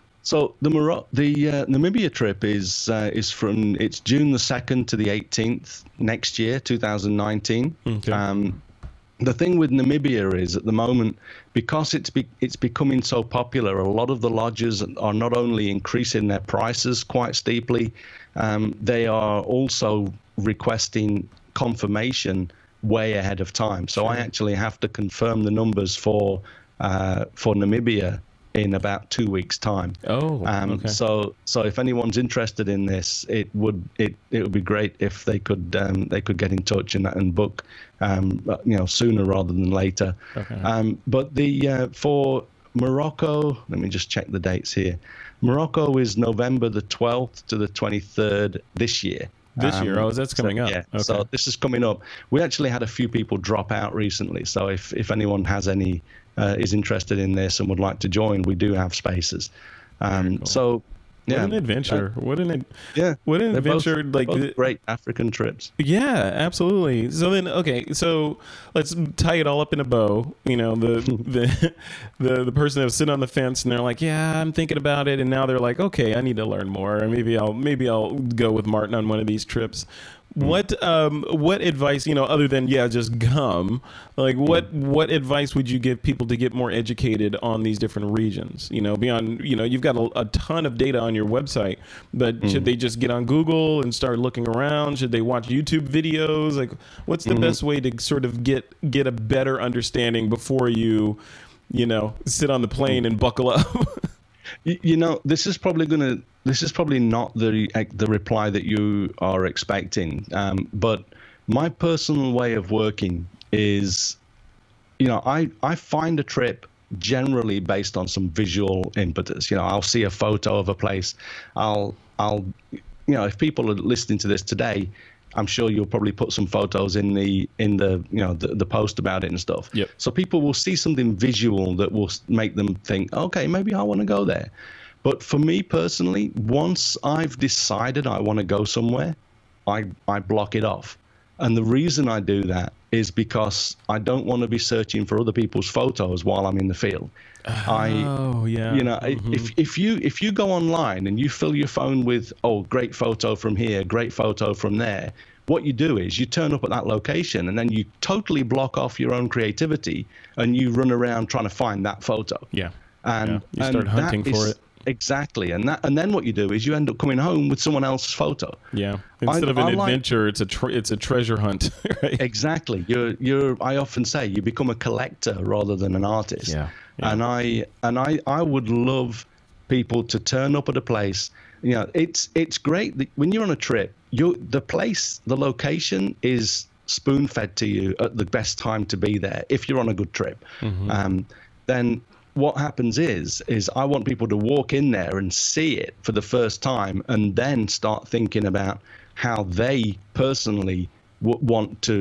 B: So the Moro- the uh, Namibia trip is uh, is from it's June the second to the eighteenth next year, two thousand nineteen. Okay. Um, the thing with Namibia is at the moment, because it's be- it's becoming so popular, a lot of the lodges are not only increasing their prices quite steeply, um, they are also requesting confirmation way ahead of time. So sure. I actually have to confirm the numbers for uh, for Namibia in about two weeks' time.
A: Oh,
B: um,
A: okay.
B: So, so if anyone's interested in this, it would it it would be great if they could um, they could get in touch and and book, um, you know, sooner rather than later.
A: Okay.
B: Um, but the uh, for Morocco, let me just check the dates here. Morocco is November the twelfth to the twenty-third this year.
A: This um, year, oh, that's coming
B: so,
A: up.
B: Yeah,
A: okay.
B: So this is coming up. We actually had a few people drop out recently. So if if anyone has any. Uh, is interested in this and would like to join, we do have spaces. Um, cool. So, yeah,
A: what an adventure! Uh, what an
B: yeah,
A: what an adventure!
B: Both,
A: like
B: both
A: the,
B: great African trips.
A: Yeah, absolutely. So then, okay, so let's tie it all up in a bow. You know, the the the the person that was sitting on the fence and they're like, yeah, I'm thinking about it, and now they're like, okay, I need to learn more, and maybe I'll maybe I'll go with Martin on one of these trips. What um what advice, you know, other than yeah just come, like what what advice would you give people to get more educated on these different regions, you know, beyond, you know, you've got a, a ton of data on your website, but mm-hmm. should they just get on Google and start looking around? Should they watch YouTube videos? Like, what's the mm-hmm. best way to sort of get get a better understanding before you, you know, sit on the plane and buckle up?
B: you, you know, this is probably going to This is probably not the the reply that you are expecting, um, but my personal way of working is, you know, I, I find a trip generally based on some visual impetus. You know, I'll see a photo of a place. I'll I'll you know, if people are listening to this today, I'm sure you'll probably put some photos in the in the you know the, the post about it and stuff.
A: Yep.
B: So people will see something visual that will make them think, okay, maybe I want to go there. But for me personally, once I've decided I want to go somewhere, I, I block it off. And the reason I do that is because I don't want to be searching for other people's photos while I'm in the field.
A: Oh, I, yeah.
B: You know,
A: mm-hmm.
B: if, if you if you go online and you fill your phone with, oh, great photo from here, great photo from there, what you do is you turn up at that location and then you totally block off your own creativity and you run around trying to find that photo.
A: Yeah.
B: And
A: yeah. you start
B: and
A: hunting for
B: is,
A: it.
B: Exactly, and that, and then what you do is you end up coming home with someone else's photo.
A: Yeah, instead
B: I,
A: of an
B: I
A: adventure,
B: like,
A: it's a tre- it's a treasure hunt. Right?
B: Exactly. You're you're. I often say you become a collector rather than an artist.
A: Yeah. yeah.
B: And I and I I would love people to turn up at a place. You know, it's it's great that when you're on a trip, you the place, the location is spoon fed to you at the best time to be there. If you're on a good trip, mm-hmm. um, then. What happens is, is I want people to walk in there and see it for the first time and then start thinking about how they personally w- want to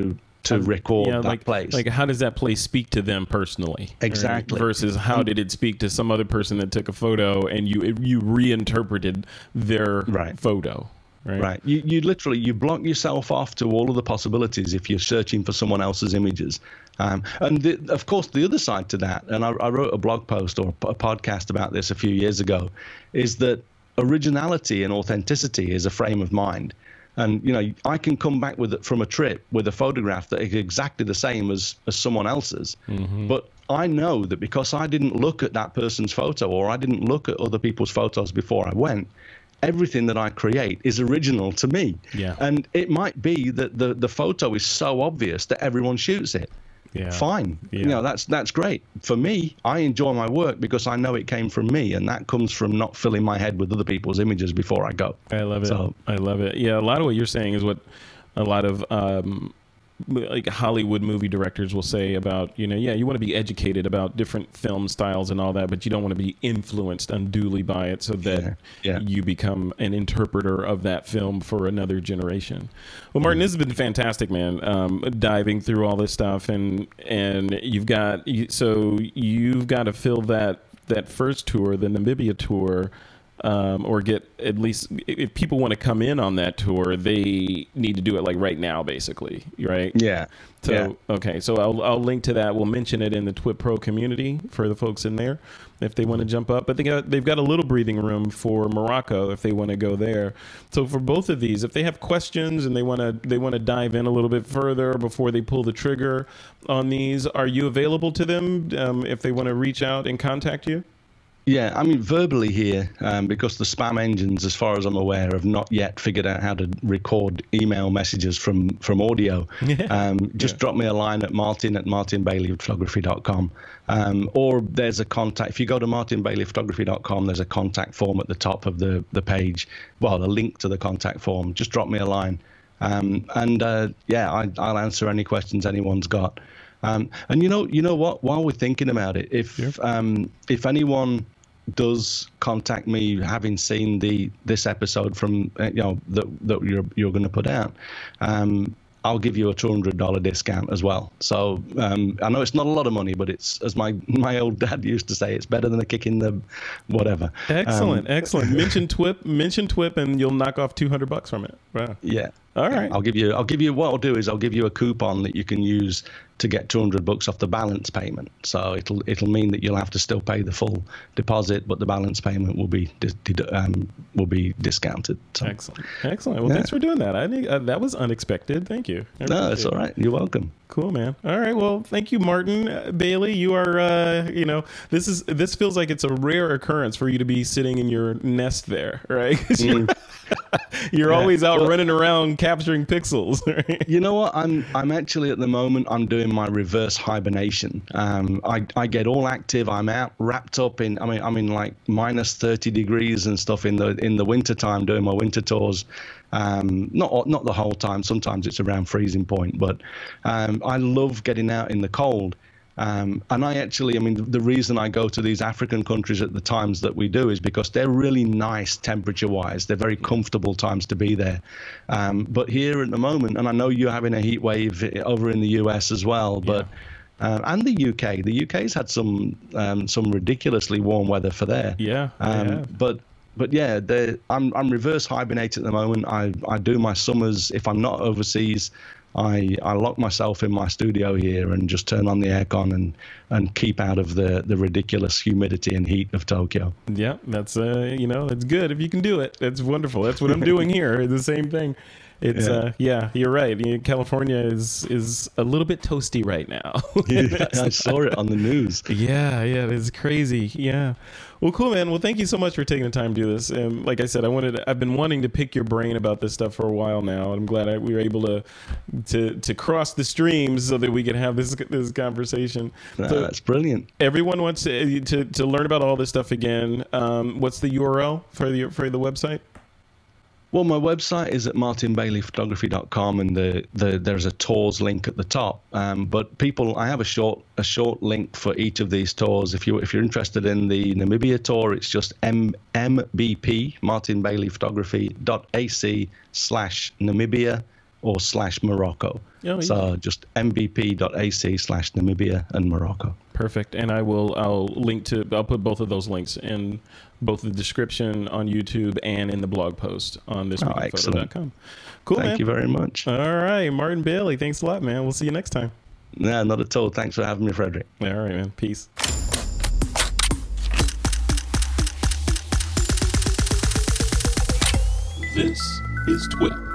B: to record
A: yeah,
B: that
A: like,
B: place.
A: Like, how does that place speak to them personally?
B: Exactly.
A: Right? Versus how did it speak to some other person that took a photo and you you reinterpreted their
B: Right.
A: photo. Right.
B: Right. You, you literally, you block yourself off to all of the possibilities if you're searching for someone else's images. Um, and the, of course, the other side to that, and I, I wrote a blog post or a podcast about this a few years ago, is that originality and authenticity is a frame of mind. And, you know, I can come back with from a trip with a photograph that is exactly the same as, as someone else's. Mm-hmm. But I know that because I didn't look at that person's photo or I didn't look at other people's photos before I went, everything that I create is original to me.
A: Yeah.
B: And it might be that the, the photo is so obvious that everyone shoots it.
A: Yeah.
B: Fine.
A: Yeah.
B: You know, that's that's great. For me, I enjoy my work because I know it came from me, and that comes from not filling my head with other people's images before I go.
A: I love it.
B: So,
A: I love it. Yeah, a lot of what you're saying is what a lot of um, like Hollywood movie directors will say about, you know, yeah, you want to be educated about different film styles and all that, but you don't want to be influenced unduly by it so that
B: yeah, yeah.
A: you become an interpreter of that film for another generation. Well, Martin, this has been fantastic, man, um, diving through all this stuff. And and you've got, so you've got to fill that, that first tour, the Namibia tour, Um, or get at least, if people want to come in on that tour, they need to do it like right now, basically, right?
B: Yeah.
A: So,
B: yeah.
A: okay. So I'll, I'll link to that. We'll mention it in the Twip Pro community for the folks in there if they want to jump up. But they got, they've got a little breathing room for Morocco if they want to go there. So for both of these, if they have questions and they want to, they want to dive in a little bit further before they pull the trigger on these, are you available to them um, if they want to reach out and contact you?
B: Yeah, I mean, verbally here, um, because the spam engines, as far as I'm aware, have not yet figured out how to record email messages from, from audio.
A: Yeah.
B: Um, just
A: Yeah.
B: drop me a line at martin at martin bailey photography dot com. Um, or there's a contact. If you go to martin bailey photography dot com, there's a contact form at the top of the, the page. Well, a link to the contact form. Just drop me a line. Um, and, uh, yeah, I, I'll answer any questions anyone's got. Um, and you know, you know what? While we're thinking about it, if
A: Yeah.
B: um, if anyone does contact me, having seen the this episode from uh, you know that that you're you're going to put out, um, I'll give you a two hundred dollar discount as well. So um, I know it's not a lot of money, but it's, as my my old dad used to say, it's better than a kick in the whatever.
A: Excellent,
B: Um,
A: excellent. Mention Twip, mention Twip, and you'll knock off two hundred bucks from it. Wow.
B: Yeah.
A: All right.
B: I'll give you. I'll give you. What I'll do is I'll give you a coupon that you can use to get two hundred bucks off the balance payment. So it'll it'll mean that you'll have to still pay the full deposit, but the balance payment will be di- di- um, will be discounted. So,
A: Excellent, excellent. Well,
B: Yeah.
A: thanks for doing that. I think uh, that was unexpected. Thank you. I
B: no, it's
A: appreciate
B: all
A: it.
B: right. You're welcome.
A: Cool, man. All right. Well, thank you, Martin uh, Bailey. You are, uh, you know, this is this feels like it's a rare occurrence for you to be sitting in your nest there, right? 'Cause you're
B: Mm.
A: you're
B: Yeah.
A: always out
B: Well-
A: running around capturing pixels. Right?
B: You know what? I'm I'm actually at the moment I'm doing my reverse hibernation. Um, I I get all active. I'm out wrapped up in. I mean I'm in like minus thirty degrees and stuff in the in the winter time doing my winter tours. Um, not not the whole time. Sometimes it's around freezing point, but um, I love getting out in the cold. Um, and I actually, I mean, the, the reason I go to these African countries at the times that we do is because they're really nice temperature-wise. They're very comfortable times to be there. Um, but here at the moment, and I know you're having a heat wave over in the U S as well, but uh, and the U K. The U K's had some um, some ridiculously warm weather for there.
A: Yeah.
B: Um,
A: yeah.
B: But but yeah, they're- I'm I'm reverse hibernating at the moment. I I do my summers if I'm not overseas. I, I lock myself in my studio here and just turn on the aircon and, and keep out of the, the ridiculous humidity and heat of Tokyo.
A: Yeah, that's uh, you know, that's good if you can do it. That's wonderful. That's what I'm doing here. The same thing. It's
B: Yeah.
A: uh, yeah, you're right. You know, California is is a little bit toasty right now.
B: I saw it on the news.
A: Yeah, yeah, it's crazy. Yeah. Well, cool, man. Well, thank you so much for taking the time to do this. And like I said, I wanted, to, I've been wanting to pick your brain about this stuff for a while now. I'm glad I, we were able to, to, to cross the streams so that we could have this, this conversation.
B: No,
A: So
B: that's brilliant.
A: everyone wants to, to, to learn about all this stuff again. Um, what's the U R L for the, for the website?
B: Well, my website is at martin bailey photography dot com, and the, the there's a tours link at the top. Um, but people, I have a short a short link for each of these tours. If you if you're interested in the Namibia tour, it's just m mbp martin bailey photography dot ac slash Namibia, or slash Morocco.
A: Oh,
B: so just mbp.ac slash Namibia and Morocco.
A: Perfect. And I will, I'll link to, I'll put both of those links in both the description on YouTube and in the blog post on this week in photo dot com. Cool,
B: Thank
A: man.
B: you very much.
A: All right. Martin Bailey, thanks a lot, man. We'll see you next time.
B: No, not at all. Thanks for having me, Frederick.
A: All right, man. Peace. This is Twip.